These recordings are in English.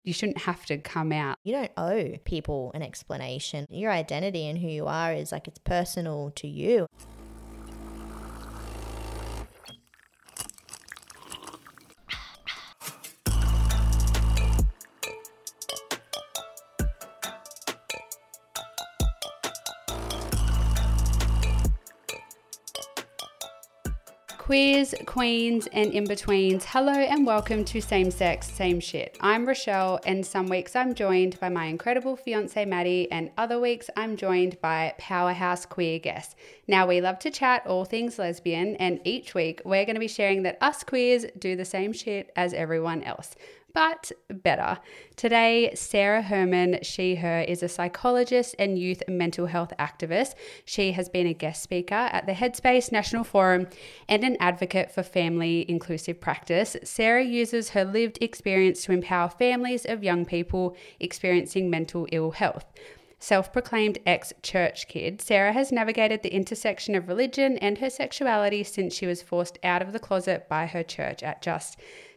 You shouldn't have to come out. You don't owe people an explanation. Your identity and who you are is like, it's personal to you. Queers, queens, and in-betweens, hello and welcome to Same Sex, Same Shit. I'm Rochelle, and some weeks I'm joined by my incredible fiance Maddie, and other weeks I'm joined by powerhouse queer guests. Now, we love to chat all things lesbian, and each week we're going to be sharing that us queers do the same shit as everyone else, but better. Today, Sarah Herman, she, her, is a psychologist and youth mental health activist. She has been a guest speaker at the Headspace National Forum and an advocate for family inclusive practice. Sarah uses her lived experience to empower families of young people experiencing mental ill health. Self-proclaimed ex-church kid, Sarah has navigated the intersection of religion and her sexuality since she was forced out of the closet by her church at just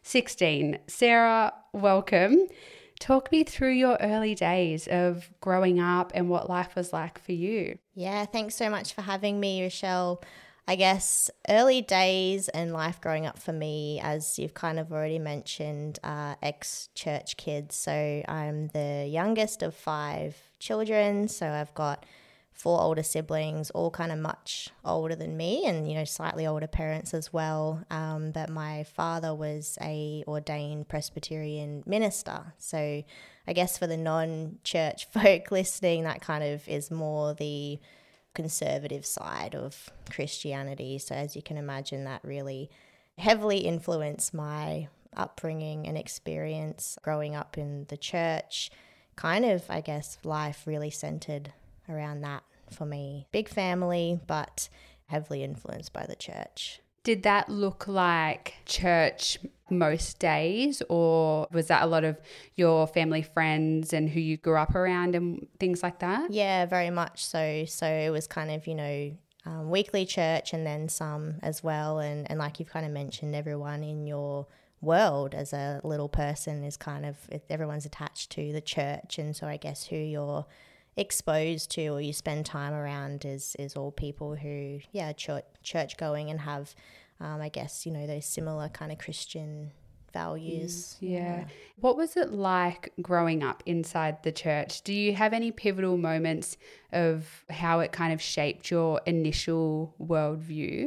16. Sarah, welcome. Talk me through your early days of growing up and what life was like for you. Yeah, thanks so much for having me, Rochelle. I guess early days and life growing up for me, as you've kind of already mentioned, ex-church kids. So I'm the youngest of 5 children. So I've got 4 older siblings, all kind of much older than me, and, you know, slightly older parents as well. But my father was a ordained Presbyterian minister. So I guess for the non-church folk listening, that kind of is more the conservative side of Christianity. So as you can imagine, that really heavily influenced my upbringing and experience growing up in the church. Kind of, I guess, life really centered around that for me. Big family, but heavily influenced by the church. Did that look like church most days, or was that a lot of your family friends and who you grew up around and things like that? Yeah, very much so. So it was kind of, you know, weekly church and then some as well. And like you've kind of mentioned, everyone in your world as a little person is kind of, everyone's attached to the church. And so I guess who you're exposed to or you spend time around is all people who, yeah, church going and have, I guess, you know, those similar kind of Christian values. Yeah. What was it like growing up inside the church? Do you have any pivotal moments of how it kind of shaped your initial worldview?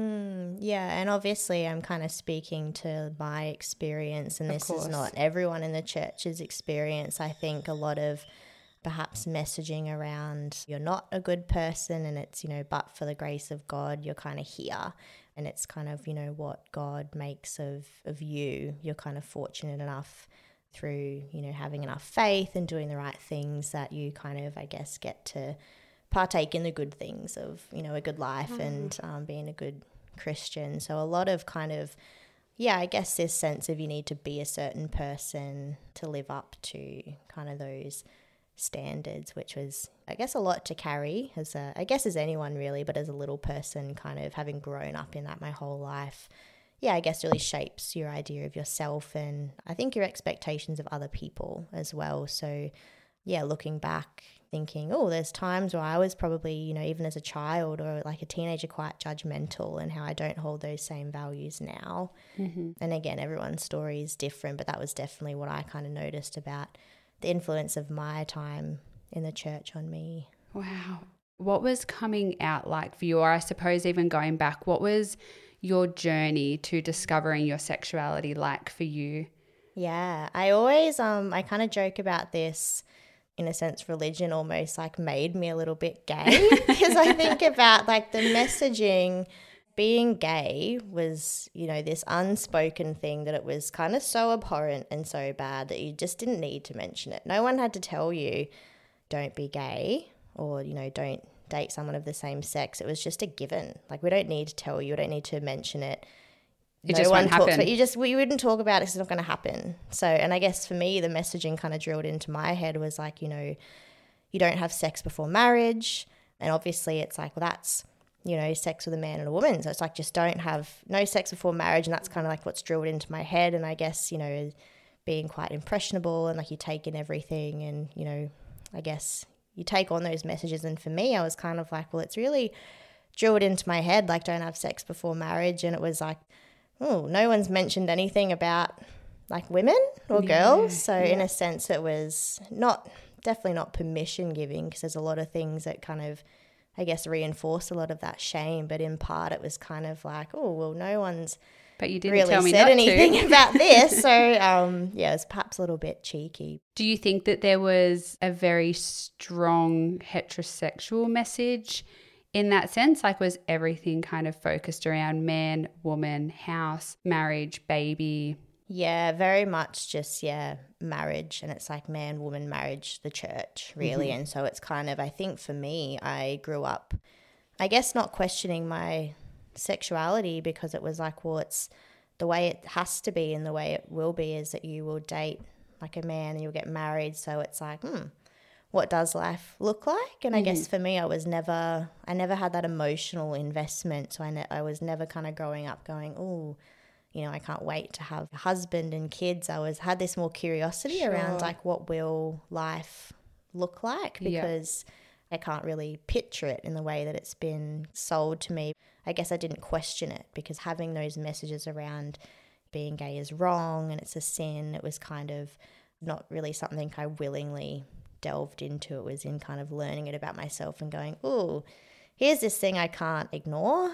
Yeah, and obviously I'm kind of speaking to my experience, and this is not everyone in the church's experience. I think a lot of perhaps messaging around you're not a good person and it's, you know, but for the grace of God, you're kind of here. And it's kind of, you know, what God makes of you. You're kind of fortunate enough through, you know, having enough faith and doing the right things that you kind of, I guess, get to partake in the good things of, you know, a good life and being a good Christian. So a lot of kind of, yeah, I guess this sense of you need to be a certain person to live up to kind of those standards, which was, I guess, a lot to carry as anyone really, but as a little person, kind of having grown up in that my whole life, yeah, I guess really shapes your idea of yourself and I think your expectations of other people as well. So yeah, looking back thinking, oh, there's times where I was probably, you know, even as a child or like a teenager, quite judgmental, and how I don't hold those same values now. And again, everyone's story is different, but that was definitely what I kind of noticed about the influence of my time in the church on me. Wow. What was coming out like for you, or I suppose even going back, what was your journey to discovering your sexuality like for you? Yeah, I always, I kind of joke about this, in a sense, religion almost like made me a little bit gay because I think about like the messaging. Being gay was, you know, this unspoken thing that it was kind of so abhorrent and so bad that you just didn't need to mention it. No one had to tell you, don't be gay, or, you know, don't date someone of the same sex. It was just a given. Like, we don't need to tell you, we don't need to mention it. It just won't happen. But we wouldn't talk about it because it's not going to happen. So, and I guess for me, the messaging kind of drilled into my head was like, you know, you don't have sex before marriage. And obviously it's like, well, that's, you know, sex with a man and a woman. So it's like, just don't have no sex before marriage. And that's kind of like what's drilled into my head. And I guess, you know, being quite impressionable and like you take in everything and, you know, I guess you take on those messages. And for me, I was kind of like, well, it's really drilled into my head, like don't have sex before marriage. And it was like, oh, no one's mentioned anything about like women or girls. So in a sense it was definitely not permission giving, because there's a lot of things that kind of, I guess, reinforce a lot of that shame. But in part it was kind of like, oh, well, no one's but you didn't really tell me said not anything to. about this. So yeah, it's perhaps a little bit cheeky. Do you think that there was a very strong heterosexual message in that sense? Like, was everything kind of focused around man, woman, house, marriage, baby? Yeah, very much just, marriage. And it's like man, woman, marriage, the church, really. And so it's kind of, I think for me, I grew up, I guess, not questioning my sexuality, because it was like, well, it's the way it has to be and the way it will be is that you will date like a man and you'll get married. So it's like, what does life look like? And I guess for me, I never had that emotional investment. So I was never kind of growing up going, oh, you know, I can't wait to have a husband and kids. I had this more curiosity around like, what will life look like? Because I can't really picture it in the way that it's been sold to me. I guess I didn't question it, because having those messages around being gay is wrong and it's a sin, it was kind of not really something I willingly delved into. It was in kind of learning it about myself and going, oh, here's this thing I can't ignore.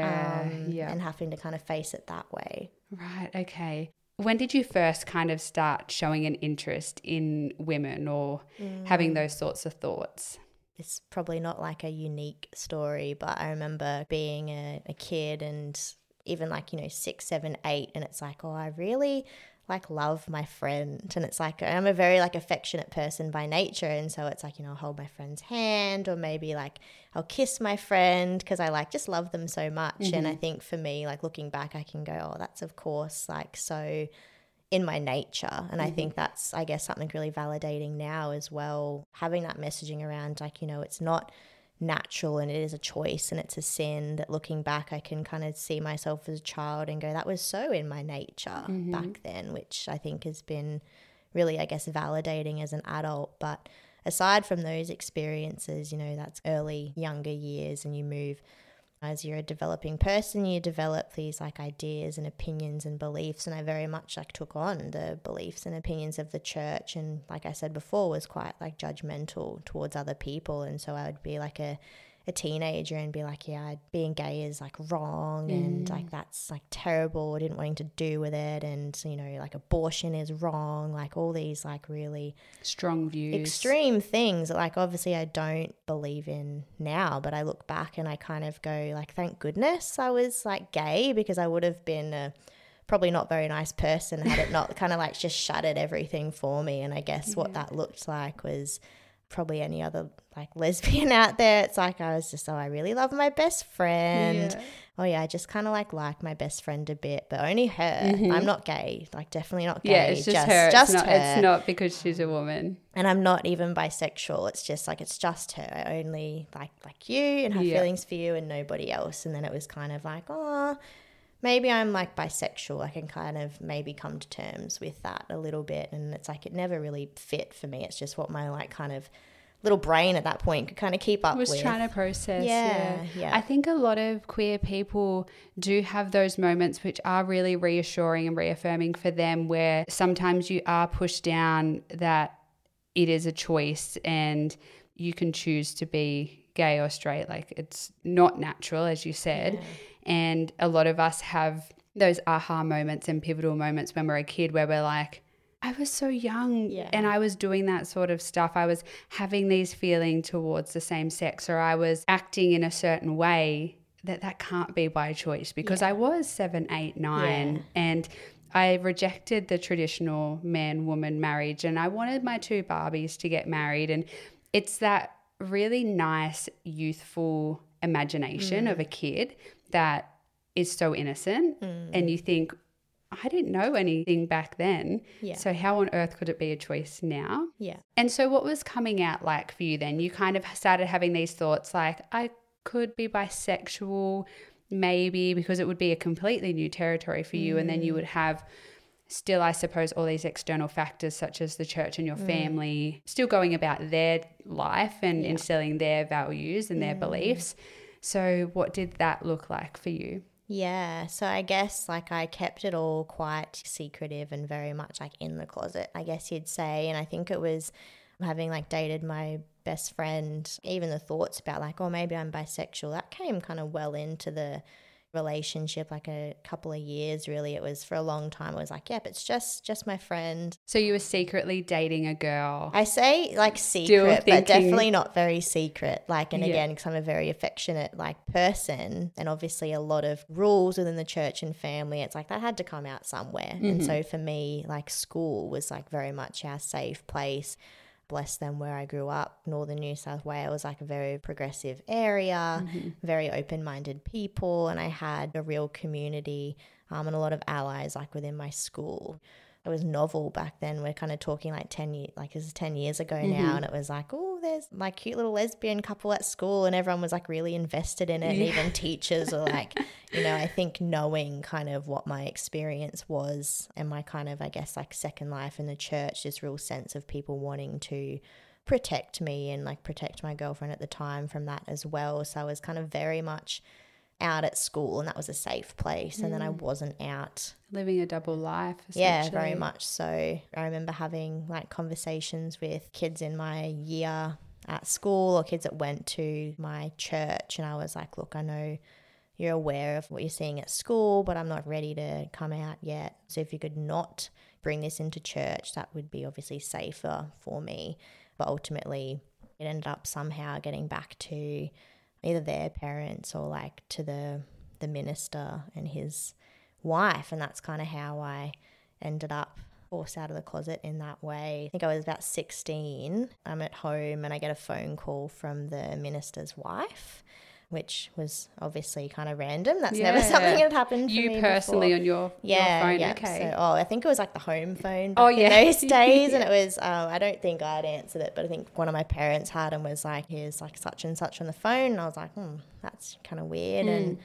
And having to kind of face it that way. Right, okay. When did you first kind of start showing an interest in women or having those sorts of thoughts? It's probably not like a unique story, but I remember being a kid and even like, you know, 6, 7, 8, and it's like, oh, I really like love my friend. And it's like, I'm a very like affectionate person by nature. And so it's like, you know, I'll hold my friend's hand, or maybe like I'll kiss my friend because I like just love them so much. And I think for me, like looking back, I can go, oh, that's of course like so in my nature. And I think that's, I guess, something really validating now as well, having that messaging around like, you know, it's not natural and it is a choice and it's a sin, that looking back I can kind of see myself as a child and go, that was so in my nature back then, which I think has been really, I guess, validating as an adult. But aside from those experiences, you know, that's early younger years, and you move as you're a developing person, you develop these like ideas and opinions and beliefs. And I very much like took on the beliefs and opinions of the church. And like I said before, was quite like judgmental towards other people. And so I would be like a teenager and be like, yeah, being gay is like wrong and like that's like terrible. I didn't want anything to do with it. And, you know, like abortion is wrong, like all these like really strong views, extreme things that like obviously I don't believe in now, but I look back and I kind of go like, thank goodness I was like gay, because I would have been a probably not very nice person had it not kind of like just shuttered everything for me. And I guess what that looked like was probably any other like lesbian out there. It's like I was just, oh, I really love my best friend. Oh yeah, I just kind of like my best friend a bit, but only her. I'm not gay, like definitely not gay. Yeah, it's just her. Just her. Her. It's not because she's a woman. And I'm not even bisexual. It's just like, it's just her. I only like you and have feelings for you and nobody else. And then it was kind of like, oh, maybe I'm like bisexual. I can kind of maybe come to terms with that a little bit. And it's like, it never really fit for me. It's just what my like kind of little brain at that point could kind of keep up with. Was trying to process. Yeah. I think a lot of queer people do have those moments which are really reassuring and reaffirming for them, where sometimes you are pushed down that it is a choice and you can choose to be gay or straight. Like it's not natural, as you said. And a lot of us have those aha moments and pivotal moments when we're a kid where we're like, I was so young and I was doing that sort of stuff. I was having these feelings towards the same sex, or I was acting in a certain way that can't be by choice, because I was 7, 8, 9 and I rejected the traditional man-woman marriage and I wanted my 2 Barbies to get married. And it's that really nice, youthful imagination of a kid that is so innocent and you think, I didn't know anything back then. So how on earth could it be a choice now? And so what was coming out like for you then? You kind of started having these thoughts like, I could be bisexual maybe, because it would be a completely new territory for you. And then you would have still, I suppose, all these external factors such as the church and your family still going about their life and instilling their values and their beliefs. So what did that look like for you? Yeah, so I guess like I kept it all quite secretive and very much like in the closet, I guess you'd say. And I think it was having like dated my best friend, even the thoughts about like, oh, maybe I'm bisexual, that came kind of well into the relationship, like a couple of years really. It was for a long time, it was like, yep, it's just my friend. So you were secretly dating a girl. I say like secret, but definitely not very secret. Like, and again, because I'm a very affectionate like person, and obviously a lot of rules within the church and family, it's like that had to come out somewhere. And so for me, like school was like very much our safe place. Bless them, where I grew up, northern New South Wales, like a very progressive area, very open-minded people, and I had a real community and a lot of allies like within my school. It was novel back then. We're kind of talking like 10 years, like this is 10 years ago now, and it was like, oh, there's my cute little lesbian couple at school, and everyone was like really invested in it, and even teachers were like, you know, I think knowing kind of what my experience was and my kind of, I guess, like second life in the church, this real sense of people wanting to protect me and like protect my girlfriend at the time from that as well. So I was kind of very much out at school, and that was a safe place, and then I wasn't out living a double life essentially. Yeah, very much so. I remember having like conversations with kids in my year at school or kids that went to my church, and I was like, look, I know you're aware of what you're seeing at school, but I'm not ready to come out yet. So if you could not bring this into church, that would be obviously safer for me. But ultimately it ended up somehow getting back to either their parents or like to the minister and his wife, and that's kind of how I ended up forced out of the closet in that way. I think I was about 16. I'm at home and I get a phone call from the minister's wife, which was obviously kind of random. That's never something that happened for me personally before. On your phone. Yeah. Okay. So, I think it was like the home phone back in those days, and it was I don't think I'd answered it, but I think one of my parents had and was like, here's like such and such on the phone, and I was like, that's kind of weird. And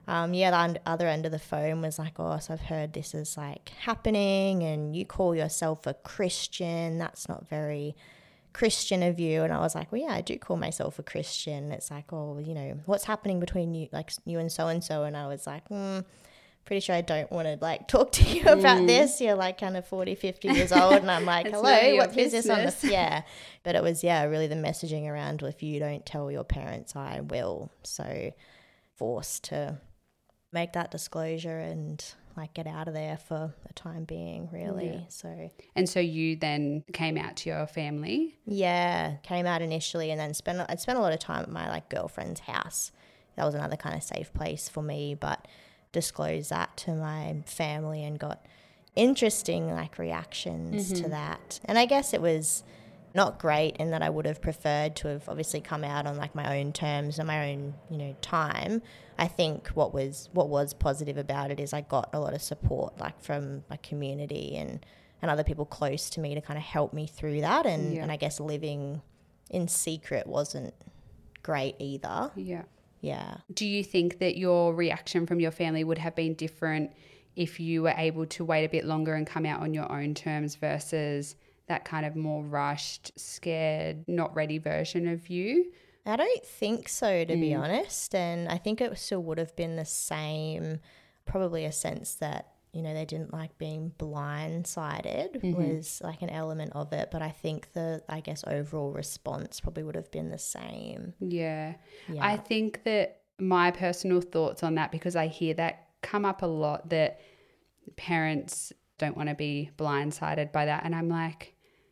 the other end of the phone was like, oh, so I've heard this is like happening and you call yourself a Christian. That's not very Christian of you. And I was like, well, yeah, I do call myself a Christian. It's like, oh, you know, what's happening between you, like you and so. And I was like, pretty sure I don't want to like talk to you about this. You're like kind of 40, 50 years old. And I'm like, hello, what is this on the, But it was, really the messaging around, well, if you don't tell your parents, I will. So forced to make that disclosure and like get out of there for the time being, really. So you then came out to your family? Yeah, came out initially, and then I'd spent a lot of time at my like girlfriend's house. That was another kind of safe place for me, but disclosed that to my family and got interesting like reactions to that. And I guess it was not great in that I would have preferred to have obviously come out on like my own terms and my own, you know, time. I think what was positive about it is I got a lot of support like from my community and other people close to me to kind of help me through that. And I guess living in secret wasn't great either. Yeah. Do you think that your reaction from your family would have been different if you were able to wait a bit longer and come out on your own terms versus that kind of more rushed, scared, not ready version of you? I don't think so, to be honest. And I think it still would have been the same, probably a sense that, you know, they didn't like being blindsided was like an element of it. But I think the, I guess, overall response probably would have been the same. Yeah. I think that my personal thoughts on that, because I hear that come up a lot, that parents don't want to be blindsided by that. And I'm like,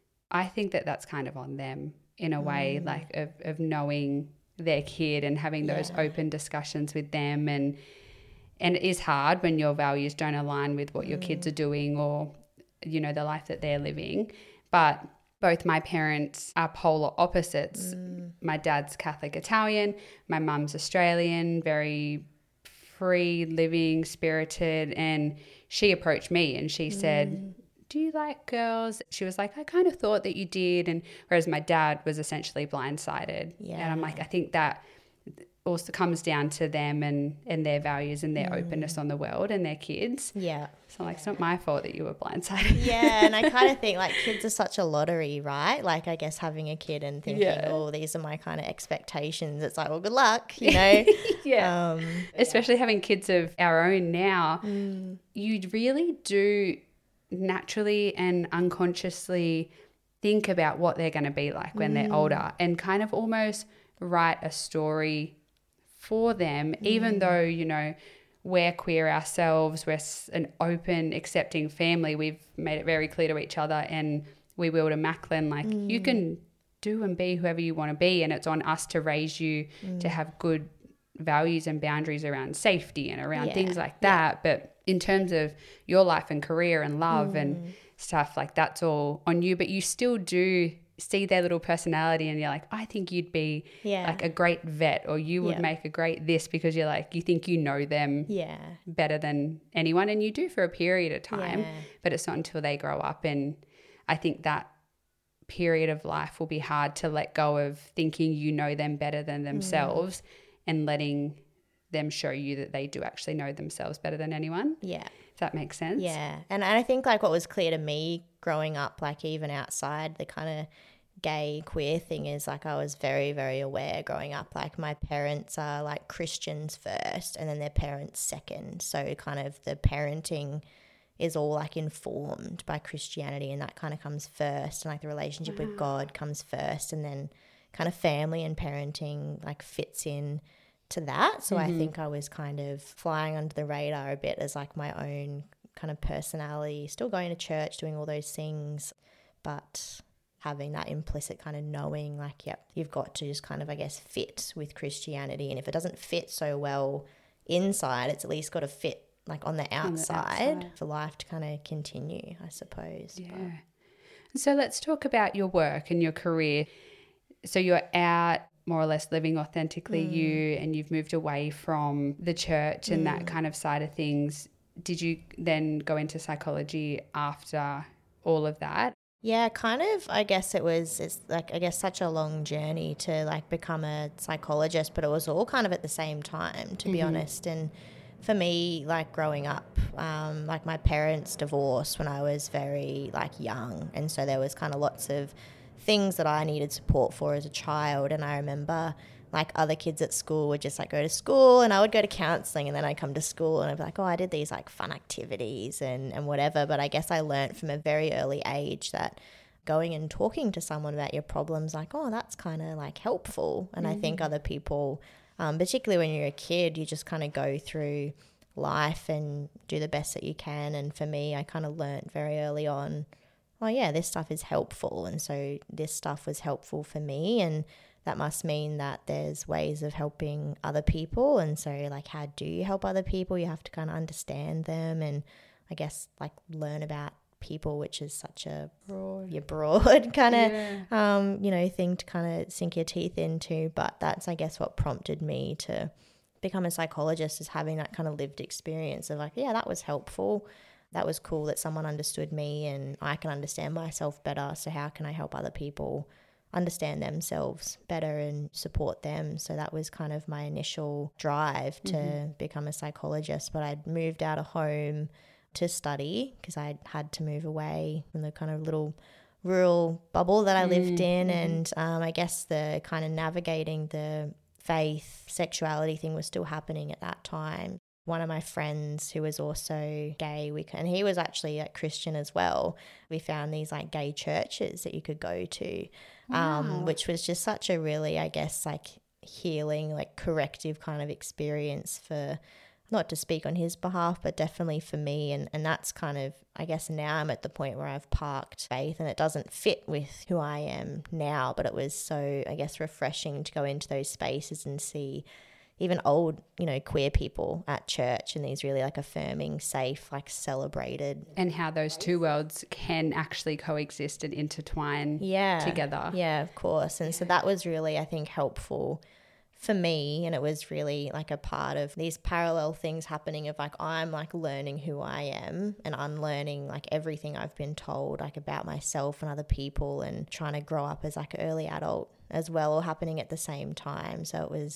I think that that's kind of on them in a way, like of knowing their kid and having those open discussions with them. And it is hard when your values don't align with what your kids are doing or, you know, the life that they're living. But both my parents are polar opposites. My dad's Catholic Italian, my mum's Australian, very free living, spirited. And she approached me and she said, do you like girls? She was like, I kind of thought that you did. And whereas my dad was essentially blindsided. And I'm like, I think that also comes down to them and their values and their openness on the world and their kids. Yeah. So like, it's not my fault that you were blindsided. Yeah. And I kind of think like kids are such a lottery, right? Like I guess having a kid and thinking, oh, these are my kind of expectations. It's like, well, good luck, you know? Yeah. Especially having kids of our own now, you really do naturally and unconsciously think about what they're going to be like when they're older and kind of almost write a story for them, even though, you know, we're queer ourselves, we're an open, accepting family. We've made it very clear to each other, and we will to Macklin, like you can do and be whoever you want to be, and it's on us to raise you to have good values and boundaries around safety and around things like that. But in terms of your life and career and love and stuff, like that's all on you, but you still do see their little personality and you're like, I think you'd be like a great vet, or you would make a great this, because you're like, you think you know them better than anyone, and you do for a period of time, but it's not until they grow up. And I think that period of life will be hard to let go of thinking you know them better than themselves and letting them show you that they do actually know themselves better than anyone. Yeah. Does that make sense? Yeah. And I think like what was clear to me growing up, like even outside the kind of gay queer thing, is like I was very, very aware growing up, like my parents are like Christians first and then their parents second. So kind of the parenting is all like informed by Christianity, and that kind of comes first, and like the relationship with God comes first, and then kind of family and parenting like fits in to that. So I think I was kind of flying under the radar a bit as like my own kind of personality, still going to church, doing all those things, but having that implicit kind of knowing like, yep, you've got to just kind of, I guess, fit with Christianity. And if it doesn't fit so well inside, it's at least got to fit like on the outside for life to kind of continue, I suppose. Yeah. So let's talk about your work and your career. So you're out more or less living authentically you, and you've moved away from the church and that kind of side of things. Did you then go into psychology after all of that? Yeah, kind of. I guess it's like, I guess, such a long journey to like become a psychologist, but it was all kind of at the same time, to be honest. And for me, like growing up, like my parents divorced when I was very like young. And so there was kind of lots of things that I needed support for as a child. And I remember like other kids at school would just like go to school, and I would go to counselling, and then I'd come to school and I'd be like, oh, I did these like fun activities and whatever. But I guess I learned from a very early age that going and talking to someone about your problems, like, oh, that's kind of like helpful. And I think other people, particularly when you're a kid, you just kind of go through life and do the best that you can. And for me, I kind of learned very early on, oh yeah, this stuff is helpful. And so this stuff was helpful for me, and that must mean that there's ways of helping other people. And so like, how do you help other people? You have to kind of understand them and I guess like learn about people, which is such a broad kind of, you know, thing to kind of sink your teeth into. But that's, I guess, what prompted me to become a psychologist, is having that kind of lived experience of like, yeah, that was helpful. That was cool that someone understood me and I can understand myself better. So how can I help other people understand themselves better and support them? So that was kind of my initial drive to become a psychologist. But I'd moved out of home to study because I had to move away from the kind of little rural bubble that I lived in. And I guess the kind of navigating the faith, sexuality thing was still happening at that time. One of my friends who was also gay, and he was actually a Christian as well, we found these like gay churches that you could go to, which was just such a really, I guess, like healing, like corrective kind of experience for, not to speak on his behalf, but definitely for me. And that's kind of, I guess now I'm at the point where I've parked faith and it doesn't fit with who I am now, but it was so, I guess, refreshing to go into those spaces and see even old, you know, queer people at church in these really like affirming, safe, like celebrated. And how those two worlds can actually coexist and intertwine together. Yeah, of course. And so that was really, I think, helpful for me. And it was really like a part of these parallel things happening of like, I'm like learning who I am and unlearning like everything I've been told like about myself and other people, and trying to grow up as like an early adult as well, all happening at the same time. So it was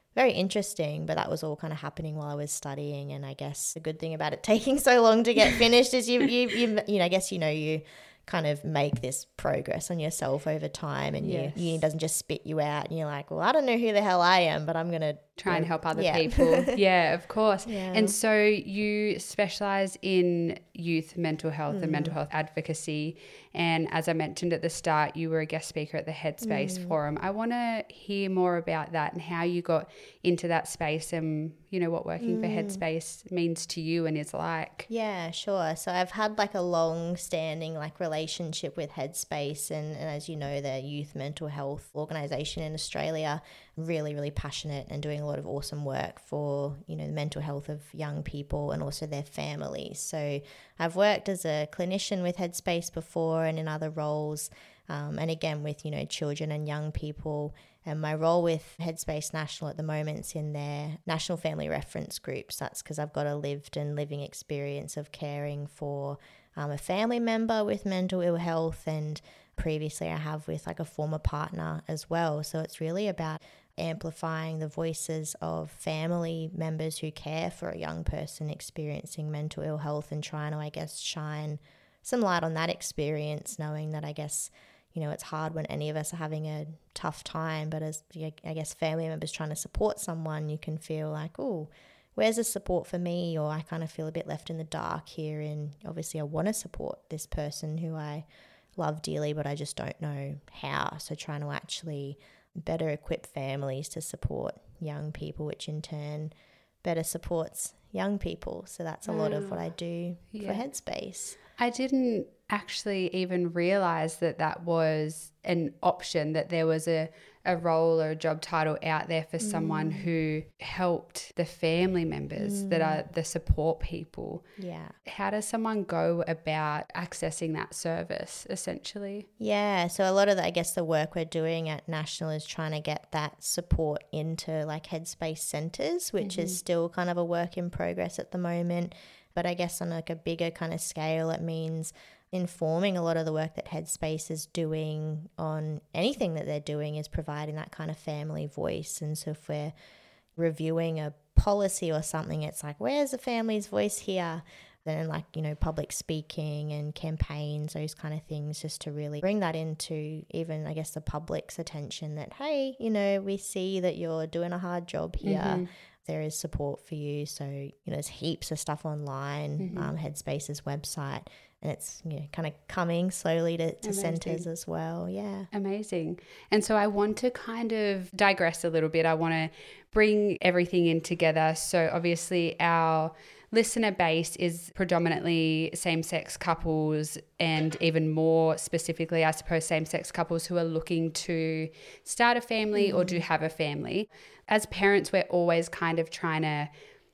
very interesting, but that was all kind of happening while I was studying. And I guess the good thing about it taking so long to get finished is you I guess, you kind of make this progress on yourself over time, and uni doesn't just spit you out and you're like, well, I don't know who the hell I am, but I'm going to try and help other people. Yeah, of course. Yeah. And so you specialize in youth mental health and mental health advocacy. And as I mentioned at the start, you were a guest speaker at the Headspace Forum. I want to hear more about that and how you got into that space and, what working for Headspace means to you and is like. Yeah, sure. So I've had like a long standing relationship with Headspace, and as you know, the youth mental health organisation in Australia, really, really passionate and doing a lot of awesome work for, the mental health of young people and also their families. So I've worked as a clinician with Headspace before and in other roles, and again with, children and young people. And my role with Headspace National at the moment is in their National Family Reference Groups. That's because I've got a lived and living experience of caring for a family member with mental ill health, and previously I have with like a former partner as well. So it's really about amplifying the voices of family members who care for a young person experiencing mental ill health and trying to, I guess, shine some light on that experience, knowing that I guess, it's hard when any of us are having a tough time, but as I guess family members trying to support someone, you can feel like, oh, where's the support for me? Or I kind of feel a bit left in the dark here, and obviously I want to support this person who I love dearly, but I just don't know how. So trying to actually better equip families to support young people, which in turn better supports young people. So that's a lot of what I do for Headspace. I didn't actually even realize that was an option, that there was a role or a job title out there for someone who helped the family members that are the support people. Yeah. How does someone go about accessing that service essentially? Yeah, so a lot of the work we're doing at National is trying to get that support into like Headspace centres, which is still kind of a work in progress at the moment. But I guess on like a bigger kind of scale, it means informing a lot of the work that Headspace is doing on anything that they're doing is providing that kind of family voice. And so if we're reviewing a policy or something, it's like, where's the family's voice here? Then like, public speaking and campaigns, those kind of things, just to really bring that into even, I guess, the public's attention that, hey, we see that you're doing a hard job here. There is support for you. So, there's heaps of stuff online, Headspace's website, and it's kind of coming slowly to centres as well. Yeah. Amazing. And so I want to kind of digress a little bit. I want to bring everything in together. So obviously our listener base is predominantly same-sex couples, and even more specifically, I suppose, same-sex couples who are looking to start a family or do have a family. As parents, we're always kind of trying to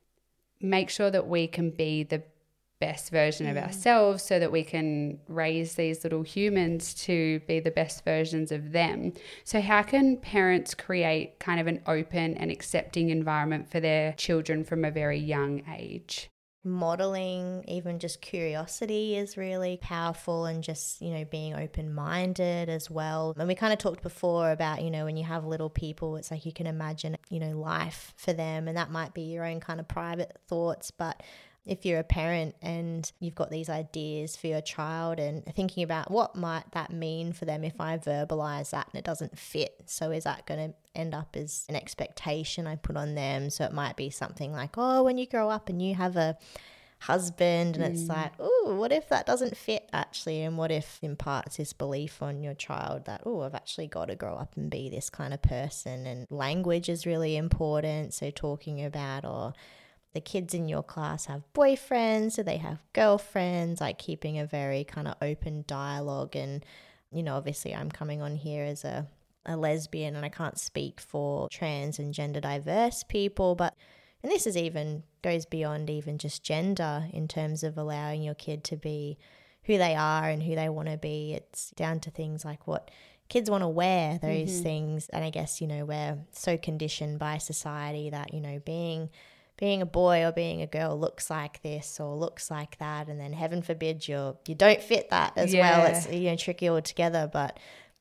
make sure that we can be the best version of ourselves so that we can raise these little humans to be the best versions of them. So how can parents create kind of an open and accepting environment for their children from a very young age? Modeling even just curiosity is really powerful, and just, being open-minded as well. And we kind of talked before about, when you have little people, it's like you can imagine, life for them, and that might be your own kind of private thoughts. But if you're a parent and you've got these ideas for your child and thinking about what might that mean for them if I verbalize that and it doesn't fit. So is that going to end up as an expectation I put on them? So it might be something like, oh, when you grow up and you have a husband, and it's like, oh, what if that doesn't fit actually? And what if imparts this belief on your child that, oh, I've actually got to grow up and be this kind of person? And language is really important. So talking about, or the kids in your class have boyfriends, do they have girlfriends, like keeping a very kind of open dialogue. And, obviously I'm coming on here as a lesbian, and I can't speak for trans and gender diverse people, and this is even goes beyond even just gender in terms of allowing your kid to be who they are and who they want to be. It's down to things like what kids want to wear, those things. And I guess, we're so conditioned by society that, being a boy or being a girl looks like this or looks like that, and then heaven forbid you don't fit that as well. It's tricky altogether. But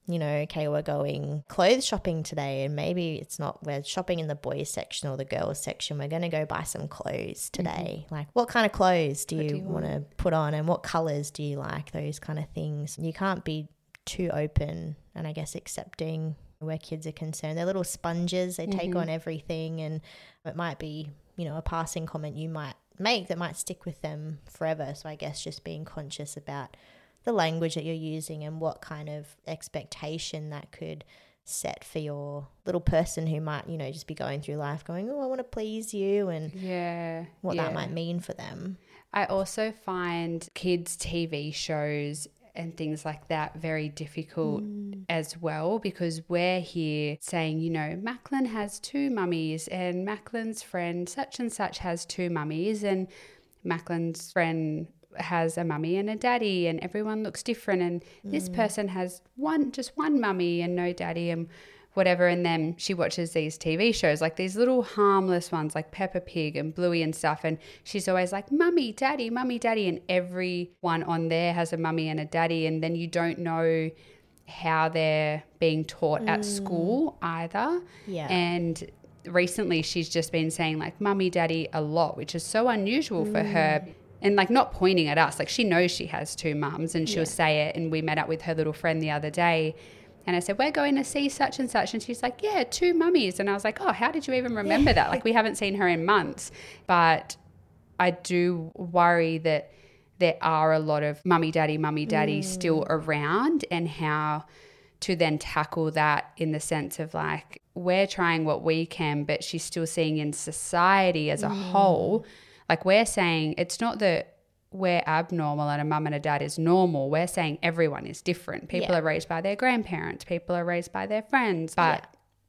you know, okay, we're going clothes shopping today, and maybe it's not, we're shopping in the boys section or the girls section. We're going to go buy some clothes today. Like, what kind of clothes do you want to put on, and what colors do you like? Those kind of things. You can't be too open and I guess accepting where kids are concerned. They're little sponges. They take on everything, and it might be, you know, a passing comment you might make that might stick with them forever. So I guess just being conscious about the language that you're using and what kind of expectation that could set for your little person who might, you know, just be going through life going, oh, I want to please you, and what that might mean for them. I also find kids' TV shows and things like that very difficult as well, because we're here saying, you know, Macklin has 2 mummies and Macklin's friend such and such has 2 mummies, and Macklin's friend has a mummy and a daddy, and everyone looks different, and this person has just one mummy and no daddy and whatever. And then she watches these TV shows, like these little harmless ones like Peppa Pig and Bluey and stuff, and she's always like, mummy, daddy, and everyone on there has a mummy and a daddy, and then you don't know how they're being taught at school either. And recently she's just been saying like mummy, daddy a lot, which is so unusual for her. And like not pointing at us, like she knows she has 2 mums, and she'll say it. And we met up with her little friend the other day, and I said, we're going to see such and such. And she's like, yeah, 2 mummies. And I was like, oh, how did you even remember that? Like, we haven't seen her in months. But I do worry that there are a lot of mummy, daddy still around, and how to then tackle that in the sense of like, we're trying what we can, but she's still seeing in society as a whole. Like, we're saying it's not that we're abnormal and a mum and a dad is normal. We're saying everyone is different. People are raised by their grandparents. People are raised by their friends. But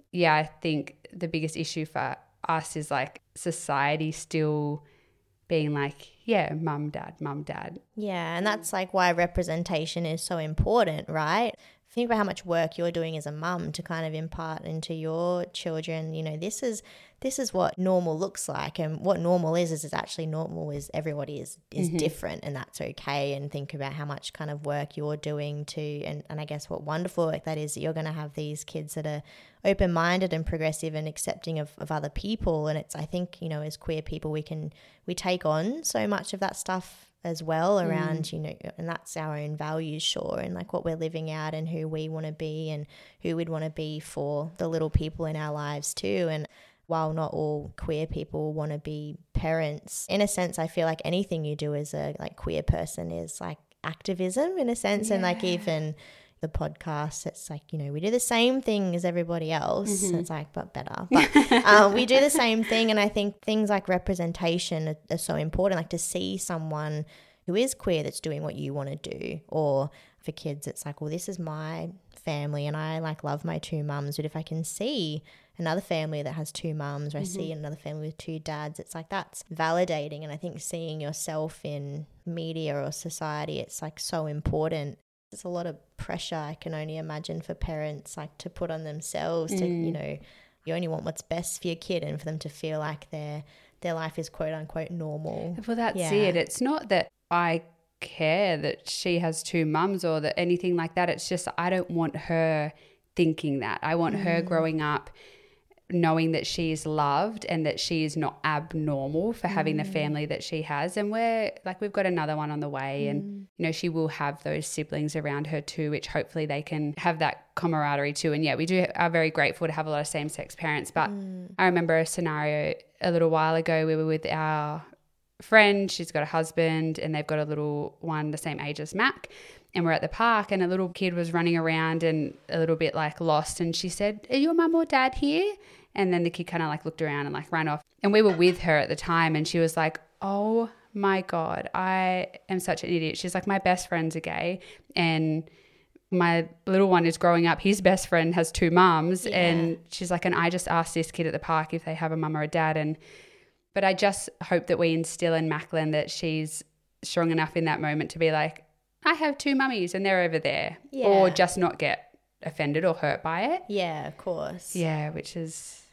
I think the biggest issue for us is like society still being like, mum, dad. Yeah, and that's like why representation is so important, right? Think about how much work you're doing as a mum to kind of impart into your children, you know, this is what normal looks like, and what normal is actually normal is everybody is different, and that's okay. And think about how much kind of work you're doing to, and I guess what wonderful work that is, that you're going to have these kids that are open-minded and progressive and accepting of other people. And it's, I think, you know, as queer people, we take on so much of that stuff as well around, you know, and that's our own values, sure, and like what we're living out and who we want to be and who we'd want to be for the little people in our lives too. And while not all queer people want to be parents, in a sense, I feel like anything you do as a like queer person is like activism in a sense. And like even the podcast, it's like, you know, we do the same thing as everybody else. It's like, but better. But we do the same thing. And I think things like representation are so important, like to see someone who is queer that's doing what you want to do. Or for kids, it's like, well, this is my family and I like love my 2 mums. But if I can see another family that has 2 mums, or I see another family with 2 dads, it's like that's validating. And I think seeing yourself in media or society, it's like so important. There's a lot of pressure, I can only imagine, for parents like to put on themselves to, you know, you only want what's best for your kid and for them to feel like their life is quote unquote normal. Well, that's it. It's not that I care that she has 2 mums or that anything like that. It's just I don't want her thinking that. I want her growing up knowing that she is loved and that she is not abnormal for having the family that she has. And we've got another one on the way, and you know, she will have those siblings around her too, which hopefully they can have that camaraderie too. And we are very grateful to have a lot of same-sex parents. But I remember a scenario a little while ago. We were with our friend, she's got a husband and they've got a little one the same age as Mac, and we're at the park and a little kid was running around and a little bit like lost, and she said, are your mum or dad here? And then the kid kind of like looked around and like ran off, and we were with her at the time, and she was like, oh my God, I am such an idiot. She's like, my best friends are gay and my little one is growing up, his best friend has 2 mums, and she's like, and I just asked this kid at the park if they have a mum or a dad. But I just hope that we instill in Macklin that she's strong enough in that moment to be like, I have 2 mummies and they're over there, or just not get offended or hurt by it. Yeah, of course. Yeah, which is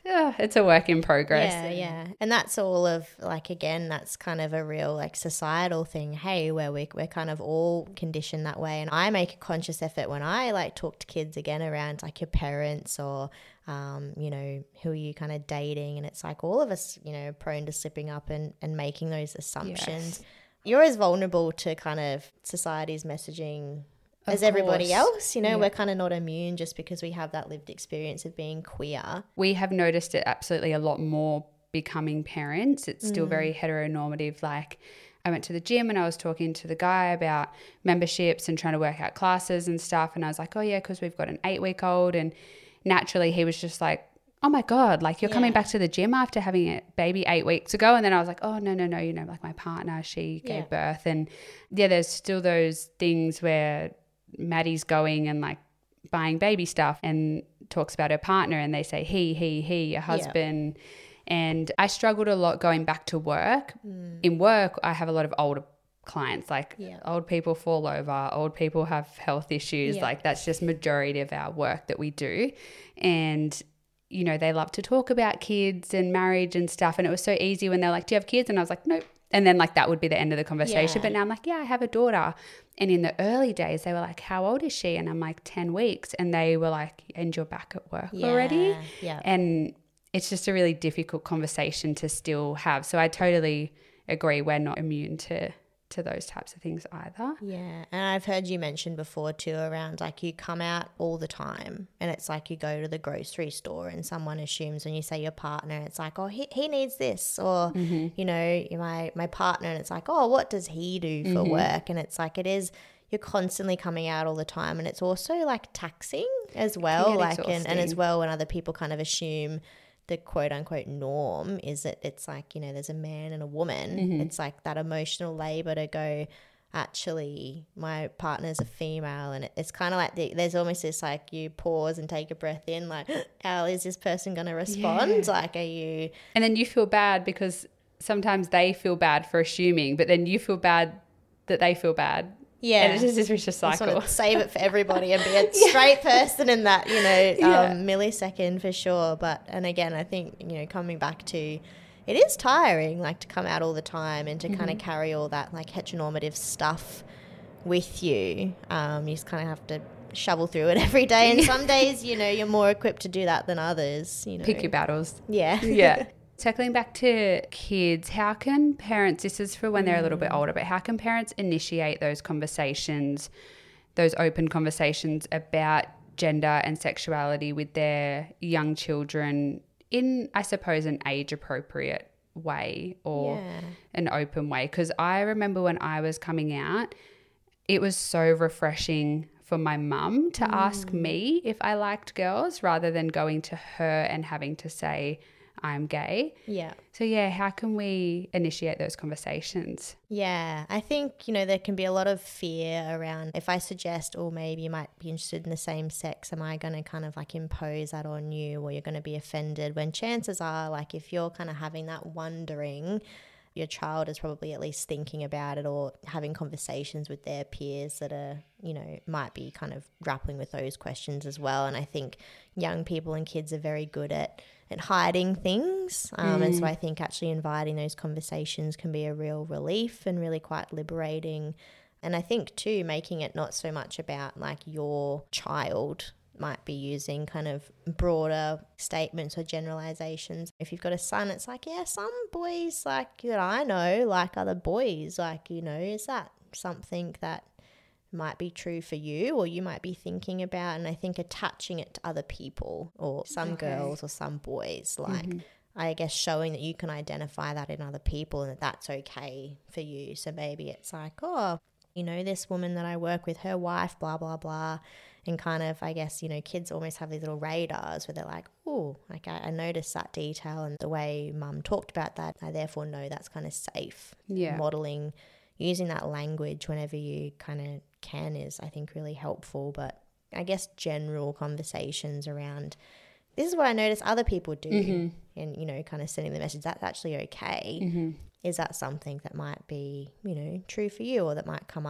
it's a work in progress. Yeah. And that's all of like, again, that's kind of a real like societal thing, hey, where we're kind of all conditioned that way. And I make a conscious effort when I like talk to kids again around like your parents or, you know, who are you kind of dating? And it's like all of us, you know, prone to slipping up and making those assumptions. Yes. You're as vulnerable to kind of society's messaging as everybody else, you know, we're kind of not immune just because we have that lived experience of being queer. We have noticed it absolutely a lot more becoming parents. It's still very heteronormative. Like I went to the gym and I was talking to the guy about memberships and trying to work out classes and stuff. And I was like, oh yeah, because we've got an 8-week-old. And naturally he was just like, oh my God, like you're coming back to the gym after having a baby 8 weeks ago. And then I was like, oh no, you know, like my partner, she gave birth. And there's still those things where Maddie's going and like buying baby stuff and talks about her partner and they say he, a husband. And I struggled a lot going back to work. In work, I have a lot of older clients, like old people fall over, old people have health issues. Like that's just majority of our work that we do. And you know, they love to talk about kids and marriage and stuff. And it was so easy when they're like, do you have kids? And I was like, nope. And then like that would be the end of the conversation. But now I'm like, yeah, I have a daughter. And in the early days, they were like, how old is she? And I'm like, 10 weeks. And they were like, and you're back at work already? Yeah. And it's just a really difficult conversation to still have. So I totally agree. We're not immune to those types of things either. Yeah. And I've heard you mention before too around like you come out all the time and it's like you go to the grocery store and someone assumes when you say your partner, it's like, oh, he needs this, or, you know, my partner, and it's like, oh, what does he do for work? And it's like, you're constantly coming out all the time, and it's also like taxing as well. Like, and as well when other people kind of assume the quote unquote norm is that it's like, you know, there's a man and a woman. It's like that emotional labor to go, actually my partner's a female, and it's kind of like there's almost this like you pause and take a breath in, like how is this person going to respond? Like, are you, and then you feel bad because sometimes they feel bad for assuming, but then you feel bad that they feel bad. And it's just this vicious cycle. I just want to save it for everybody and be a straight person in that, you know, millisecond for sure. But, and again, I think, you know, coming back to, it is tiring, like to come out all the time and to kind of carry all that like heteronormative stuff with you. You just kind of have to shovel through it every day. And some days, you know, you're more equipped to do that than others, you know. Pick your battles. Yeah. Circling back to kids, how can parents, this is for when they're a little bit older, but how can parents initiate those conversations, those open conversations about gender and sexuality with their young children in, I suppose, an age-appropriate way or an open way? Because I remember when I was coming out, it was so refreshing for my mum to ask me if I liked girls rather than going to her and having to say, I'm gay. So how can we initiate those conversations? I think, you know, there can be a lot of fear around if I suggest, or maybe you might be interested in the same sex, am I going to kind of like impose that on you, or you're going to be offended, when chances are like if you're kind of having that wondering, your child is probably at least thinking about it or having conversations with their peers that are, you know, might be kind of grappling with those questions as well. And I think young people and kids are very good at hiding things. And so I think actually inviting those conversations can be a real relief and really quite liberating. And I think too, making it not so much about like your child, might be using kind of broader statements or generalizations. If you've got a son, it's like, yeah, some boys like that I know like other boys, like, you know, is that something that might be true for you or you might be thinking about? And I think attaching it to other people or some girls or some boys, like I guess showing that you can identify that in other people and that that's okay for you. So maybe it's like, oh, you know, this woman that I work with, her wife, blah, blah, blah. And kind of, I guess, you know, kids almost have these little radars where they're like, oh, like I noticed that detail and the way mum talked about that. I therefore know that's kind of safe. Modeling, using that language whenever you kind of can is, I think, really helpful. But I guess general conversations around, this is what I notice other people do. And, you know, kind of sending the message, that's actually okay. Is that something that might be, you know, true for you or that might come up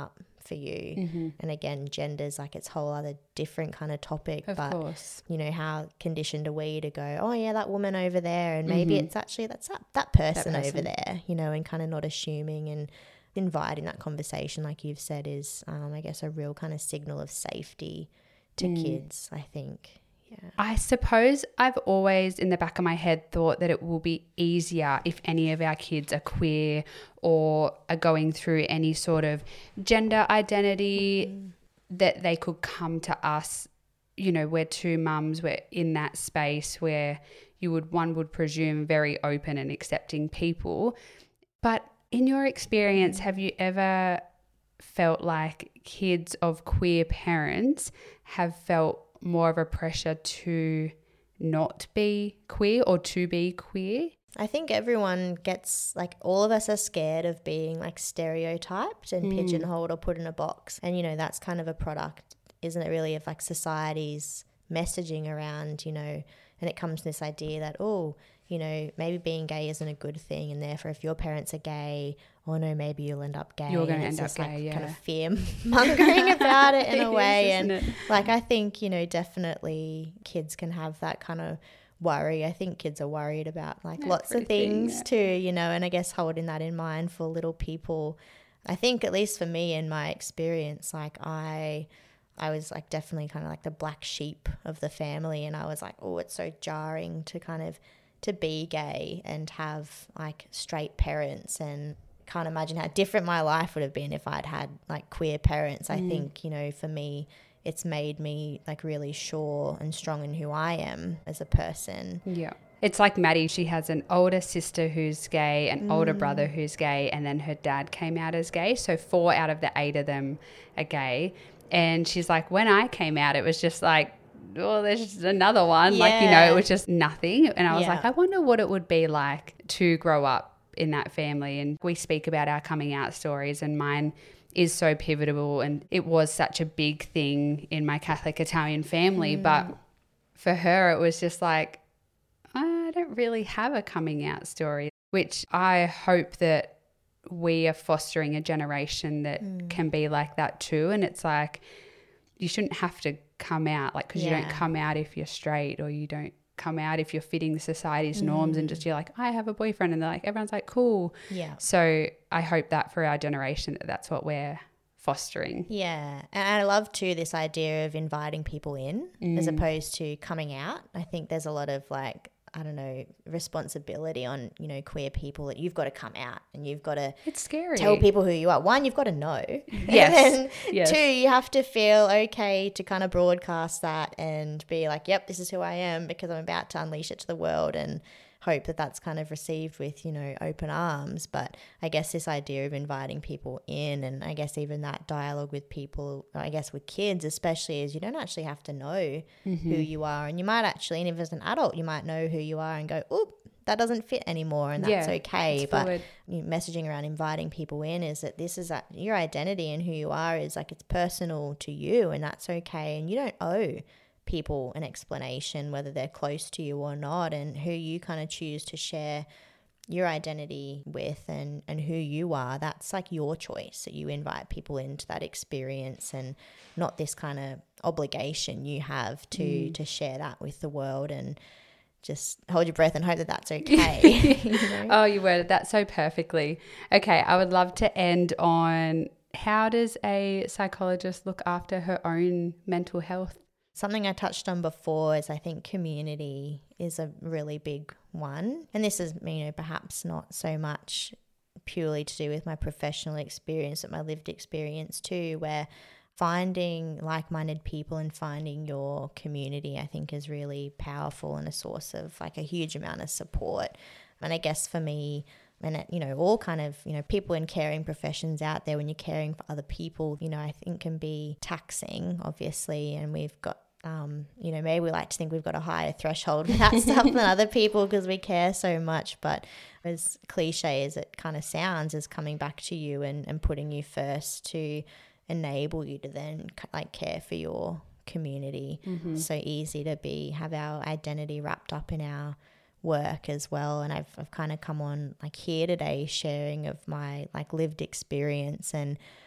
for you. And again, gender's like it's a whole other different kind of topic. Of course. You know, how conditioned are we to go, oh yeah, that woman over there, and maybe it's actually that person over there, you know, and kind of not assuming and inviting that conversation, like you've said, is I guess a real kind of signal of safety to kids, I think. Yeah. I suppose I've always in the back of my head thought that it will be easier if any of our kids are queer or are going through any sort of gender identity that they could come to us. You know, we're two mums, we're in that space where one would presume very open and accepting people. But in your experience, have you ever felt like kids of queer parents have felt more of a pressure to not be queer or to be queer? I think everyone gets, like, all of us are scared of being like stereotyped and pigeonholed or put in a box. And, you know, that's kind of a product, isn't it really, of like society's messaging around, you know, and it comes to this idea that, oh, you know, maybe being gay isn't a good thing, and therefore if your parents are gay, oh no, maybe you'll end up gay. You're going to end up gay, kind of fear mongering about it in a way. And like, I think, you know, definitely kids can have that kind of worry. I think kids are worried about like lots of things too, you know, and I guess holding that in mind for little people. I think, at least for me in my experience, like I was like definitely kind of like the black sheep of the family, and I was like, oh, it's so jarring to kind of to be gay and have like straight parents, and can't imagine how different my life would have been if I'd had like queer parents. I think, you know, for me, it's made me like really sure and strong in who I am as a person. Yeah. It's like Maddie, she has an older sister who's gay, an older brother who's gay, and then her dad came out as gay. So 4 out of the 8 of them are gay. And she's like, when I came out, it was just like, oh, there's just another one. Like, you know, it was just nothing. And I was like, I wonder what it would be like to grow up in that family. And we speak about our coming out stories, and mine is so pivotal, and it was such a big thing in my Catholic Italian family. But for her, it was just like, I don't really have a coming out story, which I hope that we are fostering a generation that can be like that too. And it's like, you shouldn't have to come out, like, because you don't come out if you're straight, or you don't come out if you're fitting the society's norms, and just you're like, I have a boyfriend, and they're like, everyone's like, cool. Yeah. So I hope that for our generation, that's what we're fostering. Yeah. And I love too this idea of inviting people in as opposed to coming out. I think there's a lot of like, I don't know, responsibility on, you know, queer people, that you've got to come out and you've got to it's scary. Tell people who you are. One, you've got to know. Yes. And then 2, you have to feel okay to kind of broadcast that and be like, yep, this is who I am, because I'm about to unleash it to the world, and hope that that's kind of received with, you know, open arms. But I guess this idea of inviting people in, and I guess even that dialogue with people, I guess with kids especially, is you don't actually have to know who you are. And you might actually, and if as an adult, you might know who you are and go, oop, that doesn't fit anymore, and that's okay. But messaging around inviting people in is that this is your identity, and who you are is like, it's personal to you, and that's okay. And you don't owe people an explanation whether they're close to you or not, and who you kind of choose to share your identity with and who you are. That's like your choice, that you invite people into that experience, and not this kind of obligation you have to share that with the world. And just hold your breath and hope that that's okay. You know? Oh, you worded that so perfectly. Okay, I would love to end on, how does a psychologist look after her own mental health? Something I touched on before is, I think community is a really big one. And this is, you know, perhaps not so much purely to do with my professional experience, but my lived experience too, where finding like-minded people and finding your community, I think, is really powerful and a source of like a huge amount of support. And I guess for me, and, you know, all kind of, you know, people in caring professions out there, when you're caring for other people, you know, I think can be taxing, obviously. And we've got, you know, maybe we like to think we've got a higher threshold with that stuff than other people because we care so much. But as cliche as it kind of sounds, is coming back to you and putting you first to enable you to then like care for your community. So easy to have our identity wrapped up in our work as well. And I've kind of come on like here today sharing of my like lived experience, and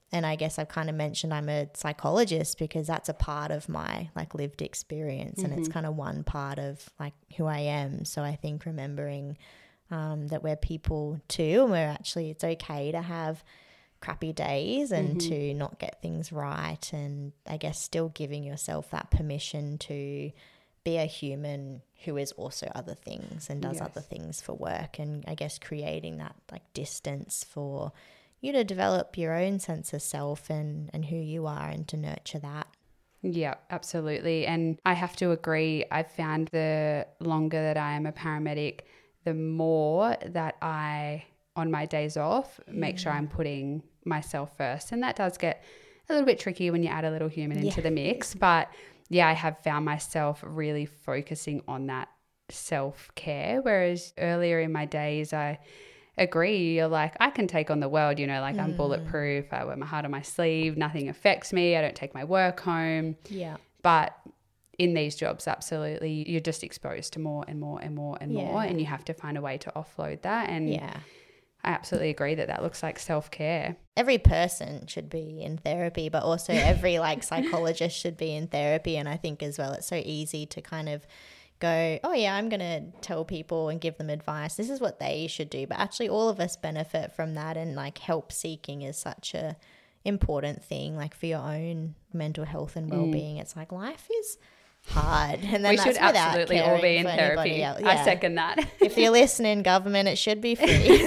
And I guess I've kind of mentioned I'm a psychologist because that's a part of my like lived experience, and it's kind of one part of like who I am. So I think remembering that we're people too, and it's okay to have crappy days and to not get things right, and I guess still giving yourself that permission to be a human who is also other things and does other things for work, and I guess creating that like distance for you to develop your own sense of self and who you are, and to nurture that. Yeah, absolutely. And I have to agree, I've found the longer that I am a paramedic, the more that I, on my days off, make sure I'm putting myself first. And that does get a little bit tricky when you add a little human into the mix. But yeah, I have found myself really focusing on that self-care. Whereas earlier in my days, I agree, you're like, I can take on the world, you know, like I'm bulletproof, I wear my heart on my sleeve, nothing affects me, I don't take my work home. Yeah. But in these jobs, absolutely, you're just exposed to more and more and more and more, and you have to find a way to offload that. And I absolutely agree that looks like self-care. Every person should be in therapy, but also every like psychologist should be in therapy. And I think as well, it's so easy to kind of go, oh yeah, I'm going to tell people and give them advice. This is what they should do. But actually all of us benefit from that, and like help seeking is such a important thing, like for your own mental health and well-being. It's like life is hard, and then we should absolutely all be in therapy. I second that. If you're listening, government, it should be free.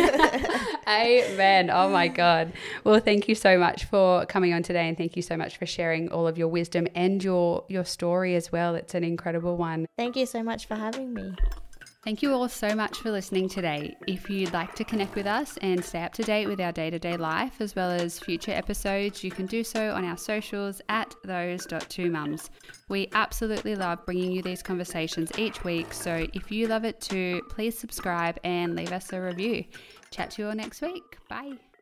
Amen. Oh my God. Well, thank you so much for coming on today, and thank you so much for sharing all of your wisdom and your story as well. It's an incredible one. Thank you so much for having me. Thank you all so much for listening today. If you'd like to connect with us and stay up to date with our day-to-day life as well as future episodes, you can do so on our socials at those.2mums. We absolutely love bringing you these conversations each week, so if you love it too, please subscribe and leave us a review. Chat to you all next week. Bye.